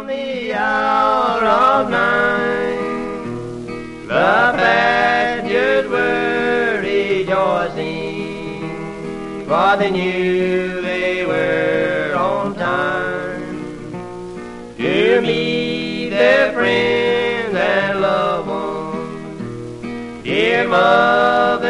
the hour of nine, the passengers were rejoicing, for they knew they were on time to meet their friends and loved ones. Dear mother,